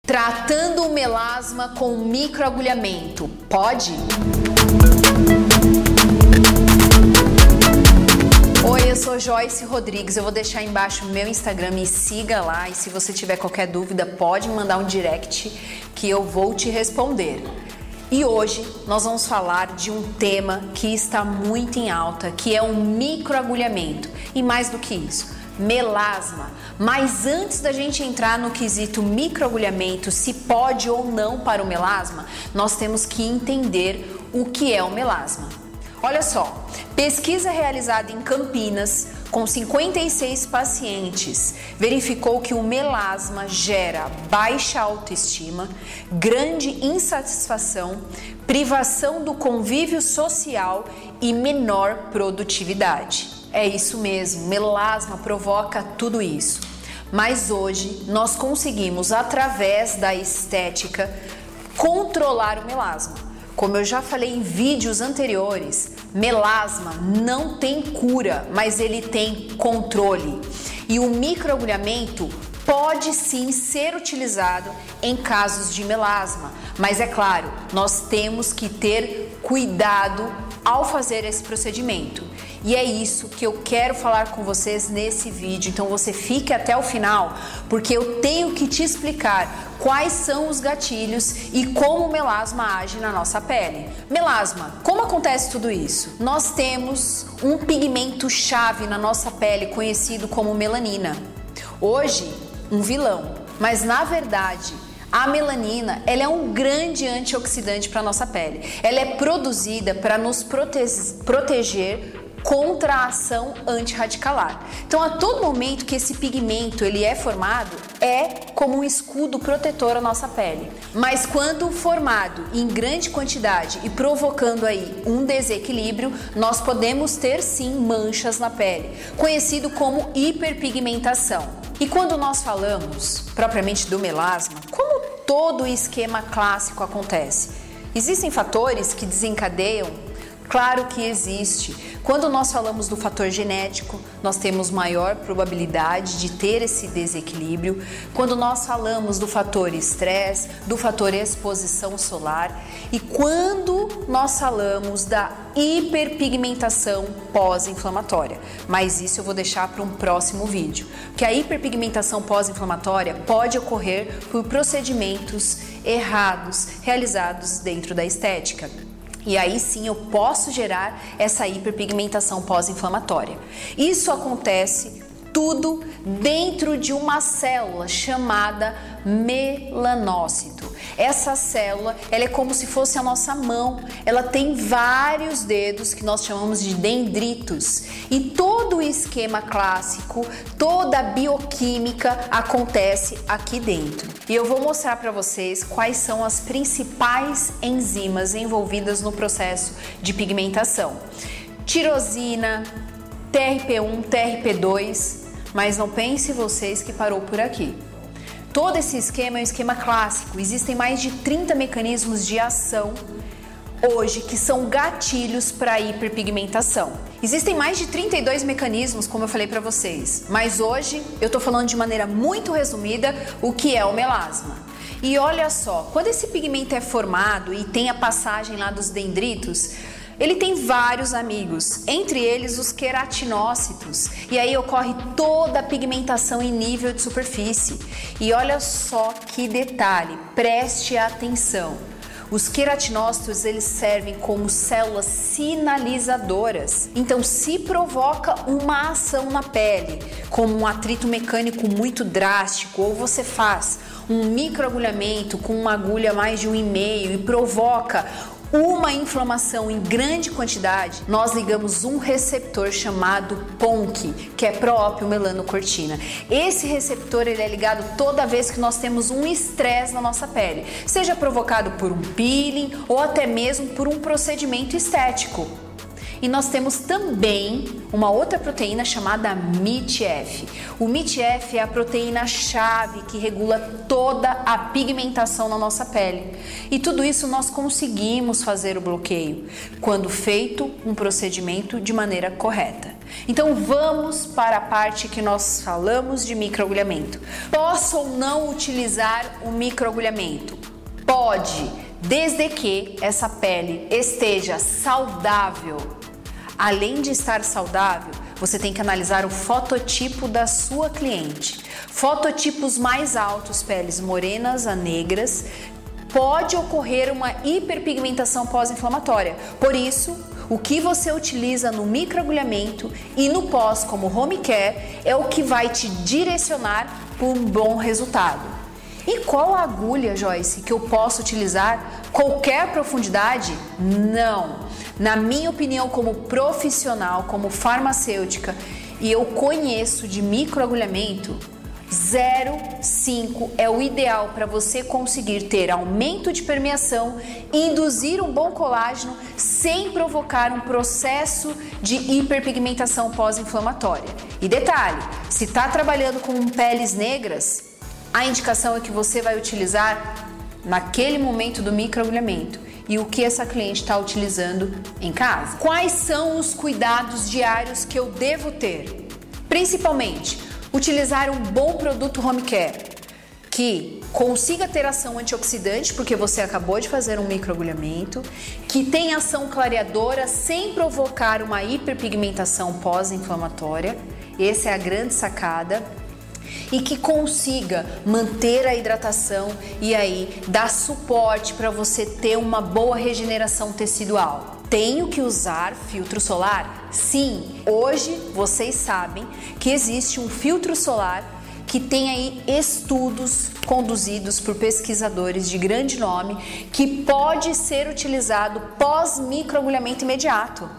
Tratando o melasma com microagulhamento, pode? Oi, eu sou Joyce Rodrigues, eu vou deixar embaixo o meu Instagram, me siga lá e se você tiver qualquer dúvida pode me mandar um direct que eu vou te responder. E hoje nós vamos falar de um tema que está muito em alta, que é o microagulhamento e mais do que isso, melasma. Mas antes da gente entrar no quesito microagulhamento, se pode ou não para o melasma, nós temos que entender o que é o melasma. Olha só, pesquisa realizada em Campinas com 56 pacientes verificou que o melasma gera baixa autoestima, grande insatisfação, privação do convívio social e menor produtividade. É isso mesmo, melasma provoca tudo isso. Mas hoje nós conseguimos, através da estética, controlar o melasma. Como eu já falei em vídeos anteriores, melasma não tem cura, mas ele tem controle. E o microagulhamento pode sim ser utilizado em casos de melasma, mas é claro, nós temos que ter cuidado ao fazer esse procedimento. E é isso que eu quero falar com vocês nesse vídeo, então você fique até o final, porque eu tenho que te explicar quais são os gatilhos e como o melasma age na nossa pele. Melasma, como acontece tudo isso? Nós temos um pigmento chave na nossa pele conhecido como melanina. Hoje, um vilão, mas na verdade a melanina, ela é um grande antioxidante para a nossa pele. Ela é produzida para nos proteger contra a ação antirradicular. Então, a todo momento que esse pigmento ele é formado, é como um escudo protetor à nossa pele. Mas quando formado em grande quantidade e provocando aí um desequilíbrio, nós podemos ter sim manchas na pele, conhecido como hiperpigmentação. E quando nós falamos propriamente do melasma, como todo o esquema clássico acontece? Existem fatores que desencadeiam? Claro que existe. Quando nós falamos do fator genético, nós temos maior probabilidade de ter esse desequilíbrio. Quando nós falamos do fator estresse, do fator exposição solar e quando nós falamos da hiperpigmentação pós-inflamatória. Mas isso eu vou deixar para um próximo vídeo. Porque a hiperpigmentação pós-inflamatória pode ocorrer por procedimentos errados realizados dentro da estética. E aí sim eu posso gerar essa hiperpigmentação pós-inflamatória. Isso acontece tudo dentro de uma célula chamada melanócito. Essa célula, ela é como se fosse a nossa mão. Ela tem vários dedos que nós chamamos de dendritos. E todo o esquema clássico, toda a bioquímica acontece aqui dentro. E eu vou mostrar para vocês quais são as principais enzimas envolvidas no processo de pigmentação. Tirosina, TRP1, TRP2, mas não pense vocês que parou por aqui. Todo esse esquema é um esquema clássico. Existem mais de 30 mecanismos de ação hoje que são gatilhos para a hiperpigmentação. Existem mais de 32 mecanismos, como eu falei para vocês, mas hoje eu estou falando de maneira muito resumida o que é o melasma. E olha só, quando esse pigmento é formado e tem a passagem lá dos dendritos, ele tem vários amigos, entre eles os queratinócitos, e aí ocorre toda a pigmentação em nível de superfície. E olha só que detalhe, preste atenção. Os queratinócitos, eles servem como células sinalizadoras. Então, se provoca uma ação na pele, como um atrito mecânico muito drástico, ou você faz um microagulhamento com uma agulha mais de 1,5 e provoca uma inflamação em grande quantidade, nós ligamos um receptor chamado PONC, que é proópio-melanocortina. Esse receptor ele é ligado toda vez que nós temos um estresse na nossa pele, seja provocado por um peeling ou até mesmo por um procedimento estético. E nós temos também uma outra proteína chamada MITF. O MITF é a proteína-chave que regula toda a pigmentação na nossa pele. E tudo isso nós conseguimos fazer o bloqueio quando feito um procedimento de maneira correta. Então vamos para a parte que nós falamos de microagulhamento. Posso ou não utilizar o microagulhamento? Pode, desde que essa pele esteja saudável. Além de estar saudável, você tem que analisar o fototipo da sua cliente. Fototipos mais altos, peles morenas a negras, pode ocorrer uma hiperpigmentação pós-inflamatória. Por isso, o que você utiliza no microagulhamento e no pós como home care é o que vai te direcionar para um bom resultado. E qual a agulha, Joyce, que eu posso utilizar? Qualquer profundidade? Não. Na minha opinião, como profissional, como farmacêutica, e eu conheço de microagulhamento, 0,5 é o ideal para você conseguir ter aumento de permeação, induzir um bom colágeno sem provocar um processo de hiperpigmentação pós-inflamatória. E detalhe, se está trabalhando com peles negras, a indicação é que você vai utilizar naquele momento do microagulhamento e o que essa cliente está utilizando em casa. Quais são os cuidados diários que eu devo ter? Principalmente, utilizar um bom produto home care que consiga ter ação antioxidante, porque você acabou de fazer um microagulhamento, que tenha ação clareadora sem provocar uma hiperpigmentação pós-inflamatória. Essa é a grande sacada. E que consiga manter a hidratação e aí dar suporte para você ter uma boa regeneração tecidual. Tenho que usar filtro solar? Sim, hoje vocês sabem que existe um filtro solar que tem aí estudos conduzidos por pesquisadores de grande nome que pode ser utilizado pós-microagulhamento imediato.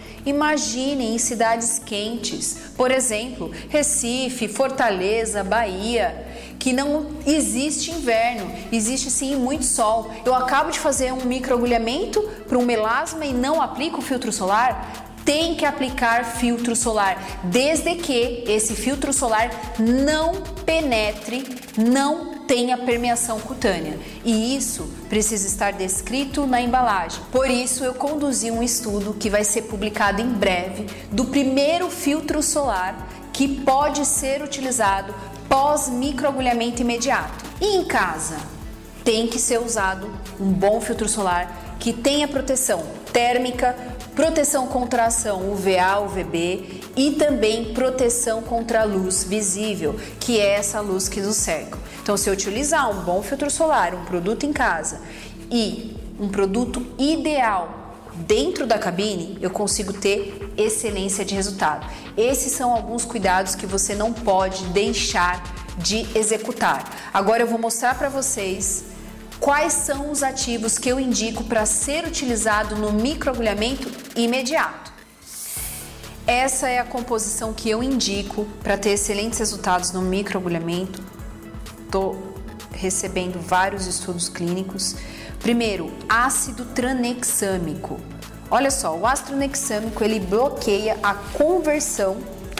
Imaginem em cidades quentes, por exemplo, Recife, Fortaleza, Bahia, que não existe inverno, existe sim muito sol. Eu acabo de fazer um microagulhamento para um melasma e não aplico filtro solar? Tem que aplicar filtro solar, desde que esse filtro solar não penetre, não tenha permeação cutânea. E isso precisa estar descrito na embalagem. Por isso eu conduzi um estudo que vai ser publicado em breve do primeiro filtro solar que pode ser utilizado pós-microagulhamento imediato. E em casa, tem que ser usado um bom filtro solar que tenha proteção térmica, proteção contra a ação UVA, UVB e também proteção contra a luz visível, que é essa luz que nos cerca. Então, se eu utilizar um bom filtro solar, um produto em casa e um produto ideal dentro da cabine, eu consigo ter excelência de resultado. Esses são alguns cuidados que você não pode deixar de executar. Agora eu vou mostrar para vocês quais são os ativos que eu indico para ser utilizado no microagulhamento imediato. Essa é a composição que eu indico para ter excelentes resultados no microagulhamento. Estou recebendo vários estudos clínicos. Primeiro, ácido tranexâmico. Olha só, o ácido tranexâmico ele bloqueia a conversão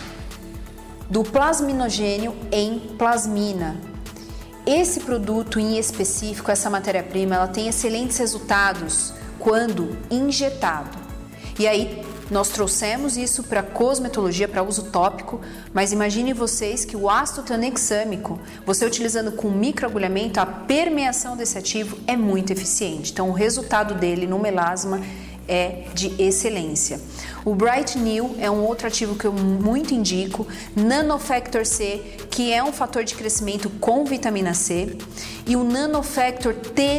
do plasminogênio em plasmina. Esse produto em específico, essa matéria-prima, ela tem excelentes resultados quando injetado. E aí nós trouxemos isso para cosmetologia, para uso tópico, mas imagine vocês que o ácido tranexâmico, você utilizando com microagulhamento, a permeação desse ativo é muito eficiente. Então o resultado dele no melasma é de excelência. O Bright New é um outro ativo que eu muito indico, Nanofactor C, que é um fator de crescimento com vitamina C, e o Nanofactor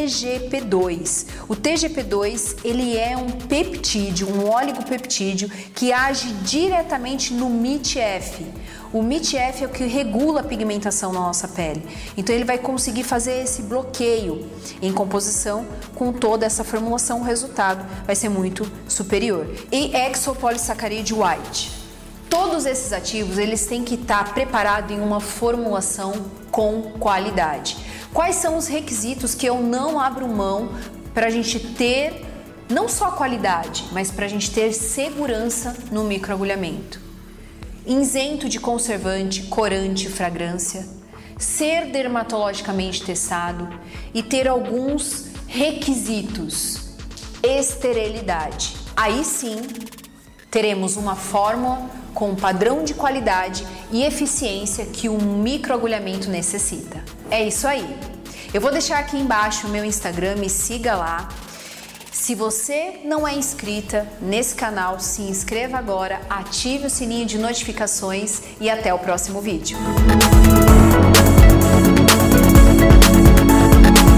TGP2. O TGP2, ele é um peptídeo, um oligopeptídeo que age diretamente no MIT-F. O MIT-F é o que regula a pigmentação na nossa pele. Então ele vai conseguir fazer esse bloqueio em composição com toda essa formulação, o resultado vai ser muito superior. E exopolissacarídeo white. Todos esses ativos, eles têm que estar preparados em uma formulação com qualidade. Quais são os requisitos que eu não abro mão para a gente ter não só qualidade, mas para a gente ter segurança no microagulhamento? Isento de conservante, corante, fragrância, ser dermatologicamente testado e ter alguns requisitos. Esterilidade. Aí sim, teremos uma fórmula com o padrão de qualidade e eficiência que um microagulhamento necessita. É isso aí. Eu vou deixar aqui embaixo o meu Instagram, me siga lá. Se você não é inscrita nesse canal, se inscreva agora, ative o sininho de notificações e até o próximo vídeo.